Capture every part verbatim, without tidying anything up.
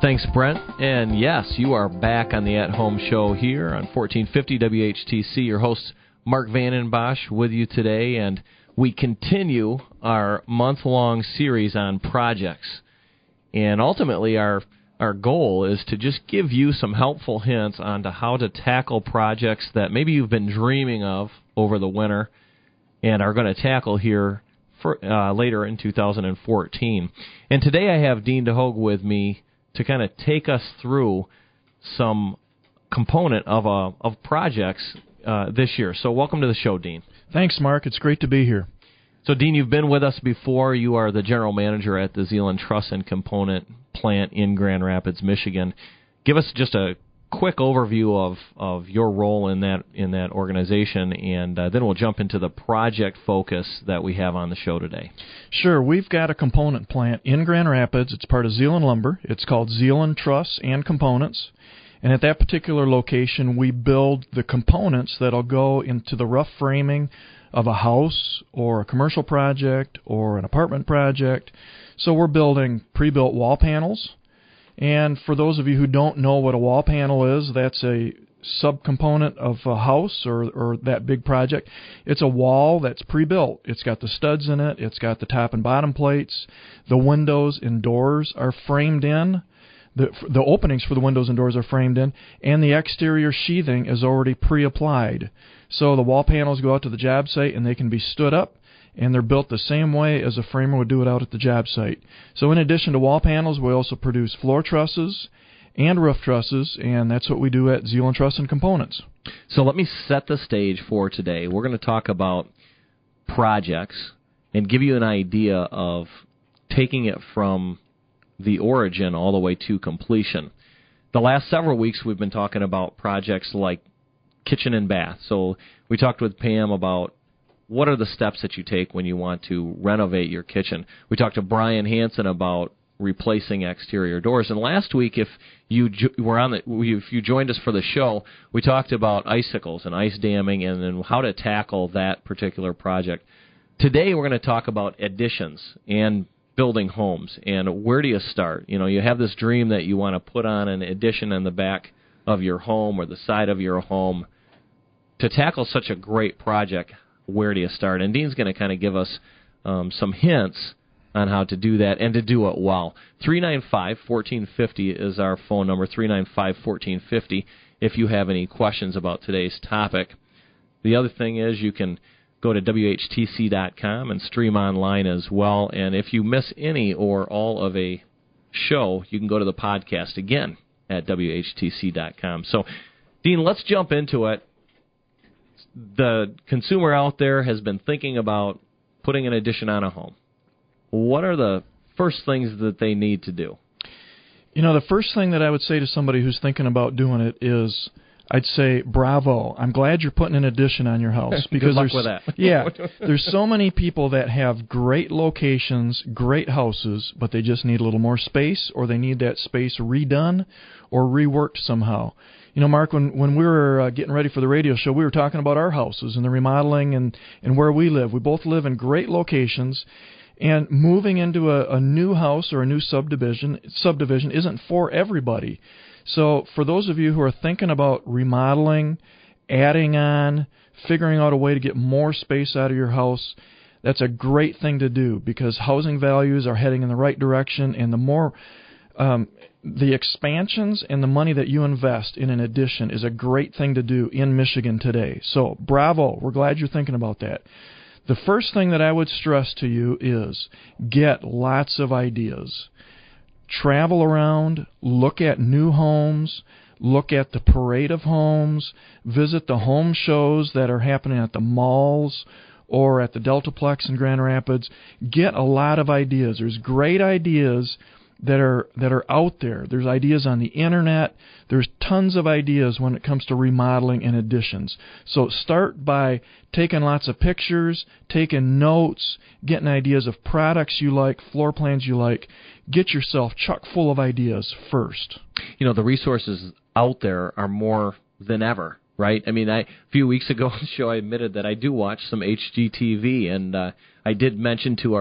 Thanks, Brent. And yes, you are back on the At Home Show here on fourteen fifty W H T C. Your host, Mark Vandenbosch, with you today. And we continue our month-long series on projects. And ultimately, our our goal is to just give you some helpful hints on to how to tackle projects that maybe you've been dreaming of over the winter and are going to tackle here for, uh, later in two thousand fourteen. And today I have Dean DeHogue with me to kind of take us through some component of a, of projects uh, this year. So welcome to the show, Dean. Thanks, Mark. It's great to be here. So, Dean, you've been with us before. You are the general manager at the Zeeland Truss and Component plant in Grand Rapids, Michigan. Give us just a quick overview of, of your role in that in that organization, and uh, then we'll jump into the project focus that we have on the show today. Sure. We've got a component plant in Grand Rapids. It's part of Zeeland Lumber. It's called Zeeland Truss and Components. And at that particular location, we build the components that'll go into the rough framing of a house or a commercial project or an apartment project. So we're building pre-built wall panels. And for those of you who don't know what a wall panel is, that's a subcomponent of a house or, or that big project. It's a wall that's pre-built. It's got the studs in it. It's got the top and bottom plates. The windows and doors are framed in. The, the openings for the windows and doors are framed in, and the exterior sheathing is already pre-applied. So the wall panels go out to the job site, and they can be stood up, and they're built the same way as a framer would do it out at the job site. So in addition to wall panels, we also produce floor trusses and roof trusses, and that's what we do at Zeeland Truss and Components. So let me set the stage for today. We're going to talk about projects and give you an idea of taking it from the origin all the way to completion. The last several weeks we've been talking about projects like kitchen and bath. So we talked with Pam about what are the steps that you take when you want to renovate your kitchen. We talked to Brian Hansen about replacing exterior doors. And last week, if you jo- were on the, if you joined us for the show, we talked about icicles and ice damming and then how to tackle that particular project. Today we're going to talk about additions and building homes, and where do you start? You know, you have this dream that you want to put on an addition in the back of your home or the side of your home. To tackle such a great project, where do you start? And Dean's going to kind of give us um, some hints on how to do that and to do it well. three nine five, one four five zero is our phone number, three nine five, one four five zero, if you have any questions about today's topic. The other thing is you can go to W H T C dot com and stream online as well. And if you miss any or all of a show, you can go to the podcast again at W H T C dot com. So, Dean, let's jump into it. The consumer out there has been thinking about putting an addition on a home. What are the first things that they need to do? You know, the first thing that I would say to somebody who's thinking about doing it is, I'd say, bravo. I'm glad you're putting an addition on your house. Because Good luck there's, with that. yeah, there's so many people that have great locations, great houses, but they just need a little more space, or they need that space redone or reworked somehow. You know, Mark, when, when we were uh, getting ready for the radio show, we were talking about our houses and the remodeling and, and where we live. We both live in great locations, and moving into a, a new house or a new subdivision subdivision isn't for everybody. So for those of you who are thinking about remodeling, adding on, figuring out a way to get more space out of your house, that's a great thing to do because housing values are heading in the right direction, and the more um, the expansions and the money that you invest in an addition is a great thing to do in Michigan today. So bravo, we're glad you're thinking about that. The first thing that I would stress to you is get lots of ideas. Travel around, look at new homes, look at the parade of homes, visit the home shows that are happening at the malls or at the Deltaplex in Grand Rapids. Get a lot of ideas. There's great ideas that are that are out there. There's ideas on the internet. There's tons of ideas when it comes to remodeling and additions. So start by taking lots of pictures, taking notes, getting ideas of products you like, floor plans you like. Get yourself chock full of ideas first. You know, the resources out there are more than ever, right? I mean, I, a few weeks ago on the show I admitted that I do watch some H G T V, and uh, I did mention to our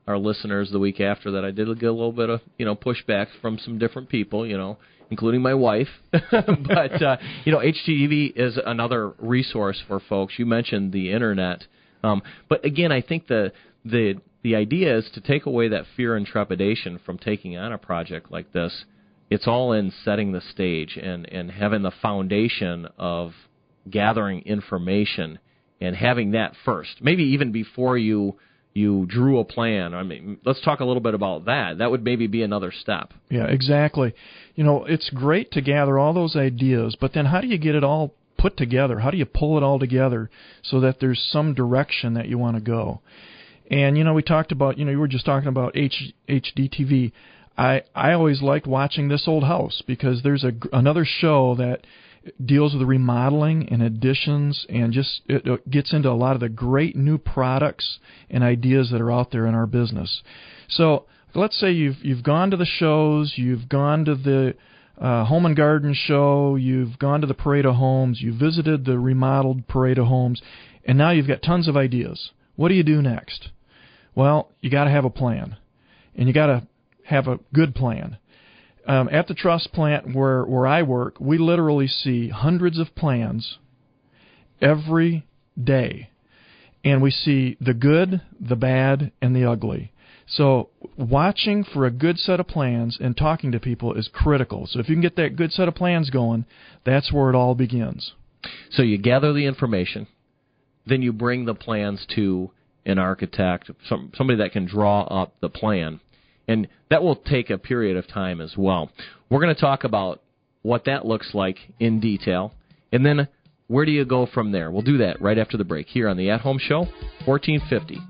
our listeners the week after that I did get a little bit of, you know, pushback from some different people, you know, including my wife. But, uh, you know, H G T V is another resource for folks. You mentioned the Internet. Um, but, again, I think the the the idea is to take away that fear and trepidation from taking on a project like this. It's all in setting the stage and, and having the foundation of gathering information and having that first, maybe even before you you drew a plan. I mean, let's talk a little bit about that. That would maybe be another step. Yeah, exactly. You know, it's great to gather all those ideas, but then how do you get it all put together? How do you pull it all together so that there's some direction that you want to go? And, you know, we talked about, you know, you were just talking about H, HDTV. I, I always liked watching This Old House because there's a, another show that deals with remodeling and additions and just it, it gets into a lot of the great new products and ideas that are out there in our business. So let's say you've you've gone to the shows, you've gone to the uh, Home and Garden show, you've gone to the Parade of Homes, you visited the remodeled Parade of Homes, and now you've got tons of ideas. What do you do next? Well, you got to have a plan, and you got to have a good plan. Um, at the truss plant where, where I work, we literally see hundreds of plans every day, and we see the good, the bad, and the ugly. So watching for a good set of plans and talking to people is critical. So if you can get that good set of plans going, that's where it all begins. So you gather the information, then you bring the plans to an architect, some, somebody that can draw up the plan. And that will take a period of time as well. We're going to talk about what that looks like in detail, and then where do you go from there? We'll do that right after the break here on the At Home Show, fourteen fifty.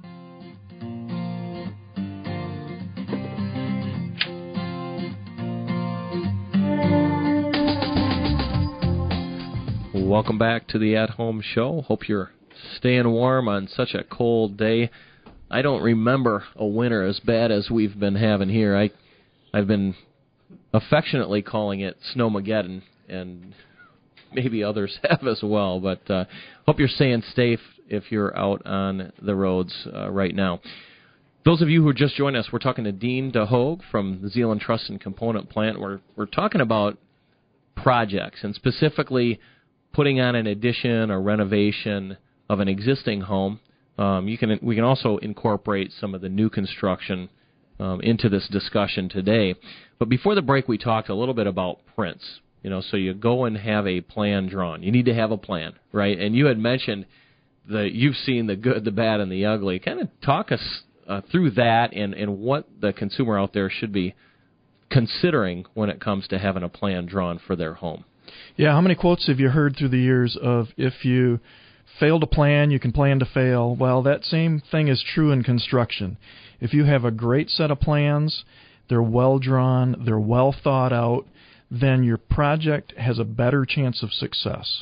Welcome back to the At Home Show. Hope you're staying warm on such a cold day. I don't remember a winter as bad as we've been having here. I, I've been affectionately calling it Snowmageddon, and maybe others have as well. But uh, hope you're staying safe if you're out on the roads uh, right now. Those of you who just joined us, we're talking to Dean DeHogue from the Zeeland Truss and Component Plant. We're we're talking about projects, and specifically putting on an addition or renovation of an existing home. Um, you can we can also incorporate some of the new construction um, into this discussion today. But before the break, we talked a little bit about prints. You know, so you go and have a plan drawn. You need to have a plan, right? And you had mentioned the you've seen the good, the bad, and the ugly. Kind of talk us uh, through that and, and what the consumer out there should be considering when it comes to having a plan drawn for their home. Yeah, how many quotes have you heard through the years of if you fail to plan, you can plan to fail? Well, that same thing is true in construction. If you have a great set of plans, they're well drawn, they're well thought out, then your project has a better chance of success.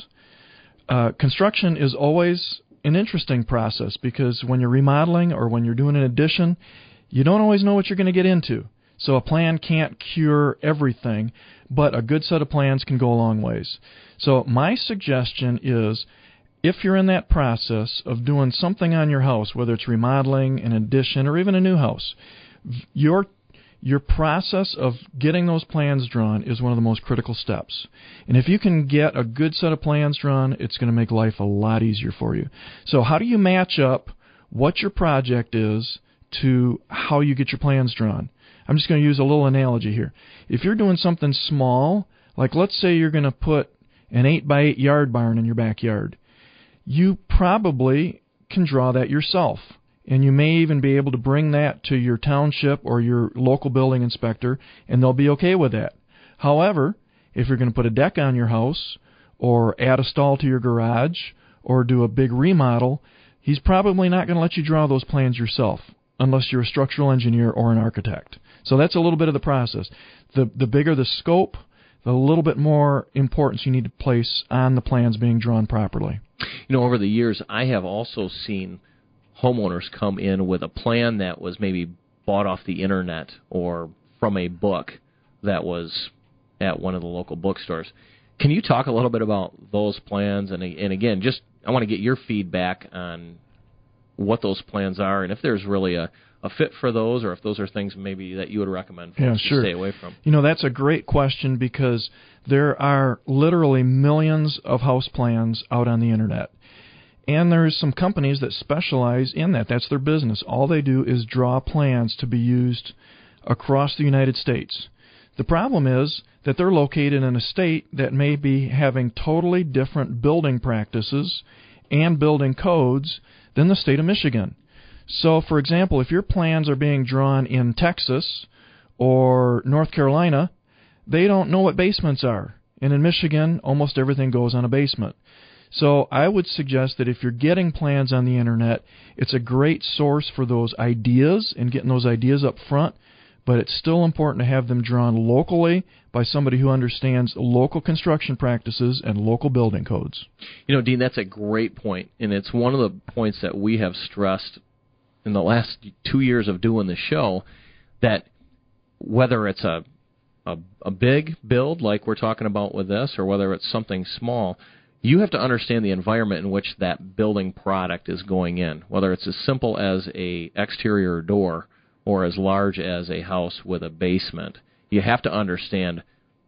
Uh, construction is always an interesting process because when you're remodeling or when you're doing an addition, you don't always know what you're going to get into. So a plan can't cure everything, but a good set of plans can go a long ways. So my suggestion is, if you're in that process of doing something on your house, whether it's remodeling, an addition, or even a new house, your your process of getting those plans drawn is one of the most critical steps. And if you can get a good set of plans drawn, it's going to make life a lot easier for you. So how do you match up what your project is to how you get your plans drawn? I'm just going to use a little analogy here. If you're doing something small, like let's say you're going to put an eight by eight yard barn in your backyard, you probably can draw that yourself. And you may even be able to bring that to your township or your local building inspector, and they'll be okay with that. However, if you're going to put a deck on your house or add a stall to your garage or do a big remodel, he's probably not going to let you draw those plans yourself unless you're a structural engineer or an architect. So that's a little bit of the process. The the bigger the scope, the little bit more importance you need to place on the plans being drawn properly. You know, over the years, I have also seen homeowners come in with a plan that was maybe bought off the internet or from a book that was at one of the local bookstores. Can you talk a little bit about those plans? And, and again, just I want to get your feedback on what those plans are and if there's really a, a fit for those, or if those are things maybe that you would recommend folks yeah, to sure. stay away from. You know, that's a great question because there are literally millions of house plans out on the Internet. And there's some companies that specialize in that. That's their business. All they do is draw plans to be used across the United States. The problem is that they're located in a state that may be having totally different building practices and building codes than the state of Michigan. So, for example, if your plans are being drawn in Texas or North Carolina, they don't know what basements are. And in Michigan, almost everything goes on a basement. So I would suggest that if you're getting plans on the Internet, it's a great source for those ideas and getting those ideas up front, but it's still important to have them drawn locally by somebody who understands local construction practices and local building codes. You know, Dean, that's a great point, and it's one of the points that we have stressed in the last two years of doing the show, that whether it's a, a, a big build like we're talking about with this or whether it's something small, you have to understand the environment in which that building product is going in, whether it's as simple as a exterior door or as large as a house with a basement. You have to understand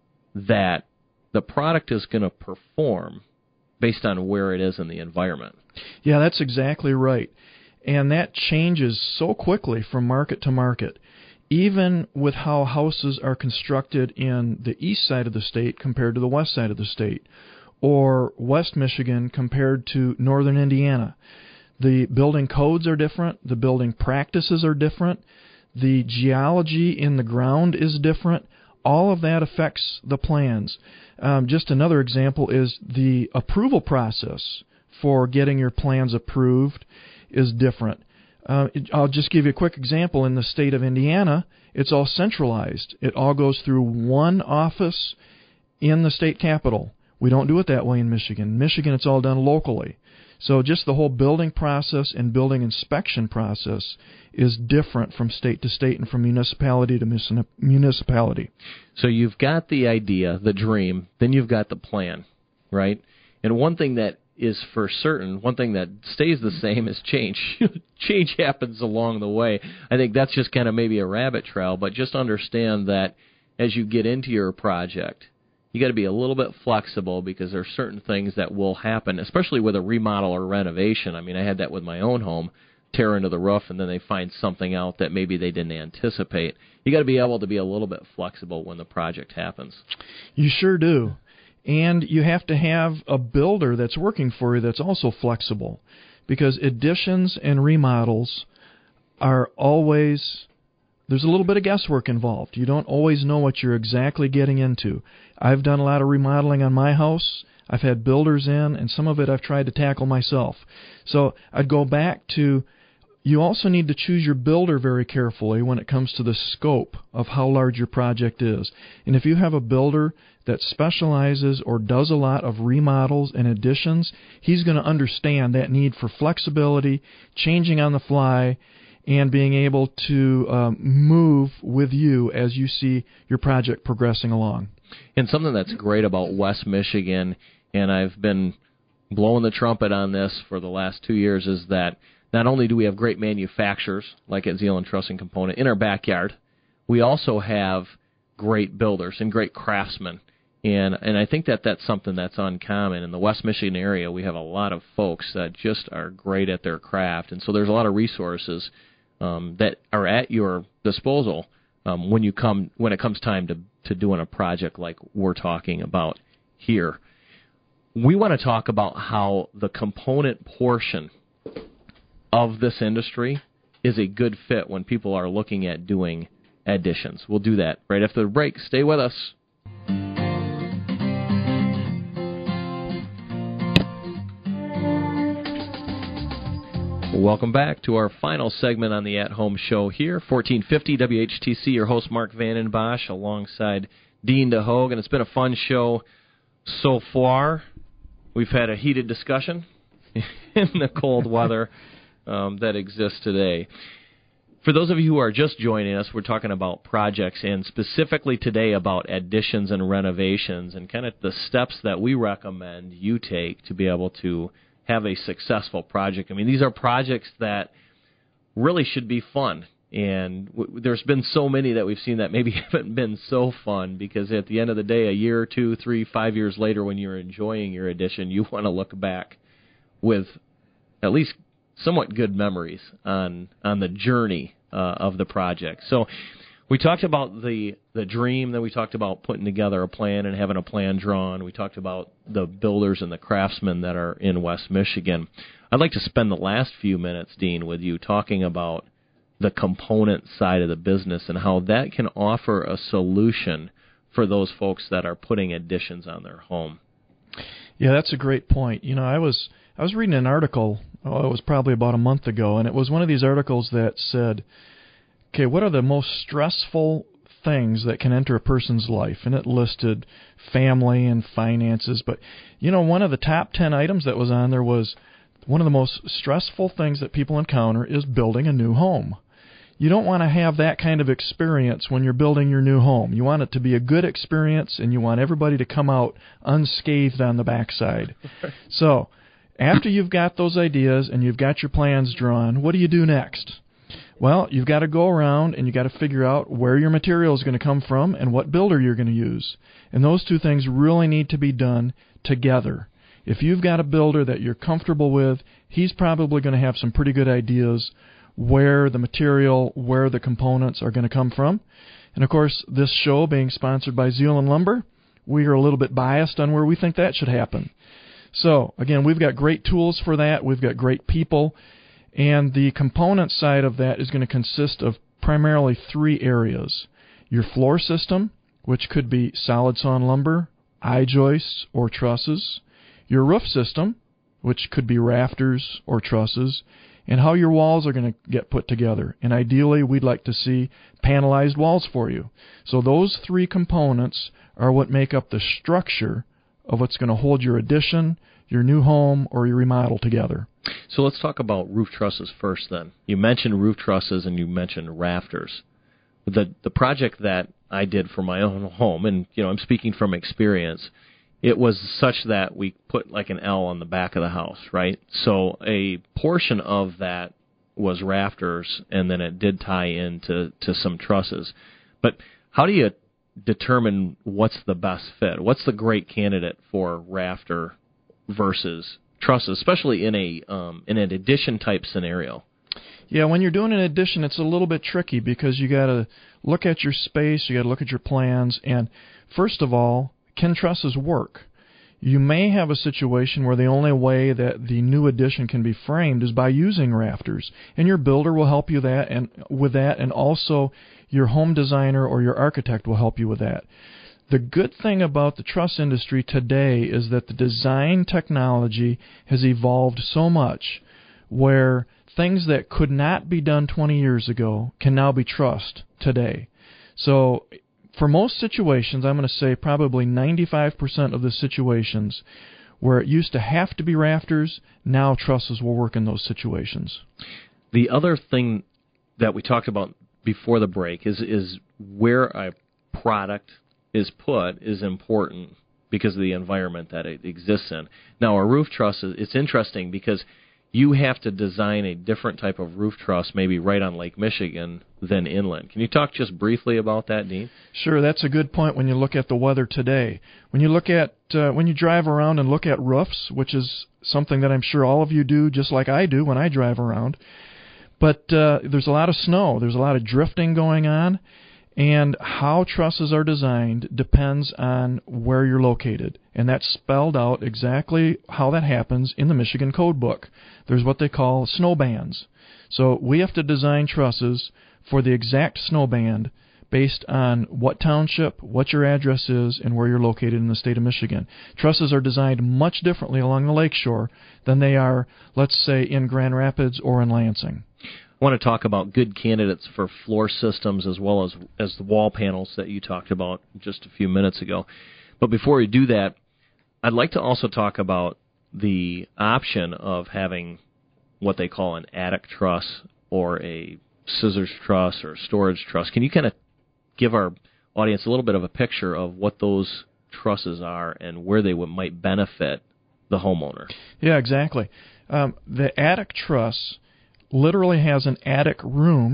that the product is going to perform based on where it is in the environment. Yeah, that's exactly right. And that changes so quickly from market to market. Even with how houses are constructed in the east side of the state compared to the west side of the state, or West Michigan compared to northern Indiana. The building codes are different. The building practices are different. The geology in the ground is different. All of that affects the plans. Um, just another example is the approval process for getting your plans approved is different. Uh, it, I'll just give you a quick example. In the state of Indiana, it's all centralized. It all goes through one office in the state capital. We don't do it that way in Michigan. In Michigan, it's all done locally. So just the whole building process and building inspection process is different from state to state and from municipality to municipality. So you've got the idea, the dream, then you've got the plan, right? And one thing that is for certain, one thing that stays the same is change. Change happens along the way. I think that's just kind of maybe a rabbit trail, but just understand that as you get into your project, you got to be a little bit flexible because there are certain things that will happen, especially with a remodel or renovation. I mean, I had that with my own home, tear into the roof, and then they find something out that maybe they didn't anticipate. You got to be able to be a little bit flexible when the project happens. You sure do. And you have to have a builder that's working for you that's also flexible, because additions and remodels are always... There's a little bit of guesswork involved. You don't always know what you're exactly getting into. I've done a lot of remodeling on my house. I've had builders in, and some of it I've tried to tackle myself. So I'd go back to, you also need to choose your builder very carefully when it comes to the scope of how large your project is. And if you have a builder that specializes or does a lot of remodels and additions, he's going to understand that need for flexibility, changing on the fly, and being able to um, move with you as you see your project progressing along. And something that's great about West Michigan, and I've been blowing the trumpet on this for the last two years, is that not only do we have great manufacturers, like at Zeeland Truss and Component, in our backyard, we also have great builders and great craftsmen. And and I think that that's something that's uncommon. In the West Michigan area, we have a lot of folks that just are great at their craft. And so there's a lot of resources Um, that are at your disposal um, when you come when it comes time to, to doing a project like we're talking about here. We want to talk about how the component portion of this industry is a good fit when people are looking at doing additions. We'll do that right after the break. Stay with us. Welcome back to our final segment on the At Home Show here, fourteen fifty W H T C. Your host, Mark Vandenbosch, alongside Dean DeHogue, and it's been a fun show so far. We've had a heated discussion in the cold weather um, that exists today. For those of you who are just joining us, we're talking about projects, and specifically today about additions and renovations, and kind of the steps that we recommend you take to be able to have a successful project. I mean, these are projects that really should be fun. And w- there's been so many that we've seen that maybe haven't been so fun, because at the end of the day, a year, two, three, five years later, when you're enjoying your addition, you want to look back with at least somewhat good memories on on the journey uh, of the project. So we talked about the the dream, then we talked about putting together a plan and having a plan drawn. We talked about the builders and the craftsmen that are in West Michigan. I'd like to spend the last few minutes, Dean, with you talking about the component side of the business and how that can offer a solution for those folks that are putting additions on their home. Yeah, that's a great point. You know, I was I was reading an article, oh, it was probably about a month ago, and it was one of these articles that said, okay, what are the most stressful things that can enter a person's life? And it listed family and finances, but, you know, one of the top ten items that was on there was one of the most stressful things that people encounter is building a new home. You don't want to have that kind of experience when you're building your new home. You want it to be a good experience, and you want everybody to come out unscathed on the backside. So, after you've got those ideas and you've got your plans drawn, what do you do next? Well, you've got to go around and you've got to figure out where your material is going to come from and what builder you're going to use. And those two things really need to be done together. If you've got a builder that you're comfortable with, he's probably going to have some pretty good ideas where the material, where the components are going to come from. And, of course, this show being sponsored by Zeeland Lumber, we are a little bit biased on where we think that should happen. So, again, we've got great tools for that. We've got great people. And the component side of that is going to consist of primarily three areas. Your floor system, which could be solid sawn lumber, I-joists, or trusses. Your roof system, which could be rafters or trusses, and how your walls are going to get put together. And ideally, we'd like to see panelized walls for you. So those three components are what make up the structure of what's going to hold your addition, your new home, or your remodel together. So let's talk about roof trusses first then. You mentioned roof trusses and you mentioned rafters. The the project that I did for my own home, and you know I'm speaking from experience, it was such that we put like an L on the back of the house, right? So a portion of that was rafters, and then it did tie into to some trusses. But how do you determine what's the best fit? What's the great candidate for rafter versus trusses, especially in a um, in an addition type scenario? Yeah, when you're doing an addition, it's a little bit tricky because you got to look at your space, you got to look at your plans, and first of all, can trusses work? You may have a situation where the only way that the new addition can be framed is by using rafters, and your builder will help you that and with that, and also your home designer or your architect will help you with that. The good thing about the truss industry today is that the design technology has evolved so much where things that could not be done twenty years ago can now be trussed today. So for most situations, I'm going to say probably ninety-five percent of the situations where it used to have to be rafters, now trusses will work in those situations. The other thing that we talked about before the break is is where a product is put is important because of the environment that it exists in. Now, a roof truss, it's interesting because you have to design a different type of roof truss maybe right on Lake Michigan than inland. Can you talk just briefly about that, Dean? Sure, that's a good point when you look at the weather today. When you look at uh, when you drive around and look at roofs, which is something that I'm sure all of you do just like I do when I drive around, but uh, there's a lot of snow, there's a lot of drifting going on, and how trusses are designed depends on where you're located. And that's spelled out exactly how that happens in the Michigan Code Book. There's what they call snow bands. So we have to design trusses for the exact snow band based on what township, what your address is, and where you're located in the state of Michigan. Trusses are designed much differently along the lakeshore than they are, let's say, in Grand Rapids or in Lansing. I want to talk about good candidates for floor systems as well as as the wall panels that you talked about just a few minutes ago. But before we do that, I'd like to also talk about the option of having what they call an attic truss or a scissors truss or storage truss. Can you kind of give our audience a little bit of a picture of what those trusses are and where they would, might benefit the homeowner? Yeah, exactly. Um, the attic truss literally has an attic room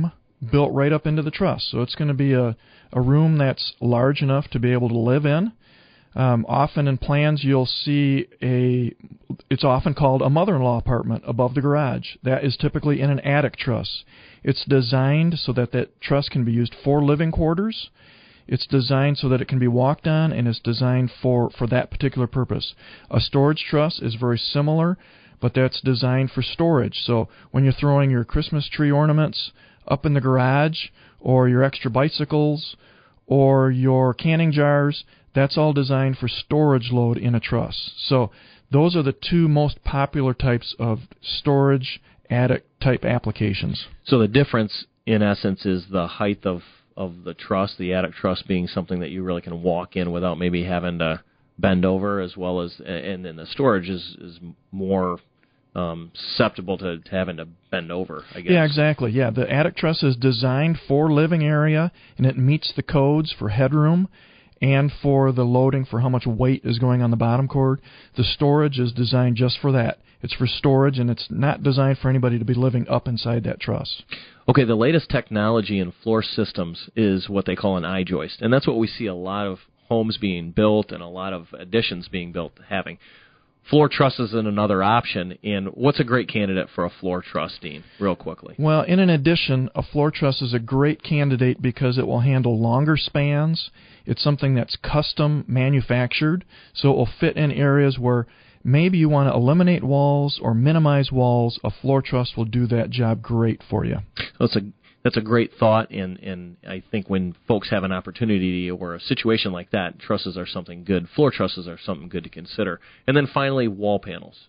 built right up into the truss. So it's going to be a, a room that's large enough to be able to live in. Um, often in plans you'll see a, it's often called a mother-in-law apartment above the garage. That is typically in an attic truss. It's designed so that that truss can be used for living quarters. It's designed so that it can be walked on, and it's designed for, for that particular purpose. A storage truss is very similar, but that's designed for storage. So when you're throwing your Christmas tree ornaments up in the garage, or your extra bicycles, or your canning jars, that's all designed for storage load in a truss. So those are the two most popular types of storage attic type applications. So the difference, in essence, is the height of, of the truss, the attic truss being something that you really can walk in without maybe having to bend over, as well as, and then the storage is, is more um, susceptible to, to having to bend over, I guess. Yeah, exactly. Yeah, the attic truss is designed for living area, and it meets the codes for headroom and for the loading for how much weight is going on the bottom cord. The storage is designed just for that. It's for storage, and it's not designed for anybody to be living up inside that truss. Okay, the latest technology in floor systems is what they call an I-joist, and that's what we see a lot of homes being built and a lot of additions being built having. Floor truss is another option, and what's a great candidate for a floor truss, Dean, real quickly? Well, in an addition, a floor truss is a great candidate because it will handle longer spans. It's something that's custom manufactured, so it will fit in areas where maybe you want to eliminate walls or minimize walls. A floor truss will do that job great for you. That's a that's a great thought, and, and I think when folks have an opportunity or a situation like that, trusses are something good. Floor trusses are something good to consider. And then finally, wall panels.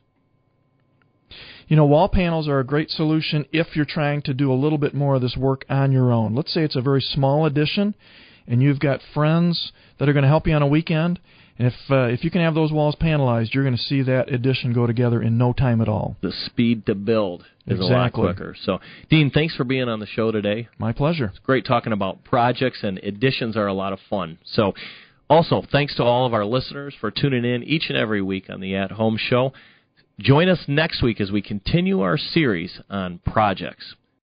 You know, wall panels are a great solution if you're trying to do a little bit more of this work on your own. Let's say it's a very small addition, and you've got friends that are going to help you on a weekend. And if uh, if you can have those walls panelized, you're going to see that addition go together in no time at all. The speed to build is exactly. a lot quicker. So, Dean, thanks for being on the show today. My pleasure. It's great talking about projects, and additions are a lot of fun. So, also, thanks to all of our listeners for tuning in each and every week on the At Home Show. Join us next week as we continue our series on projects.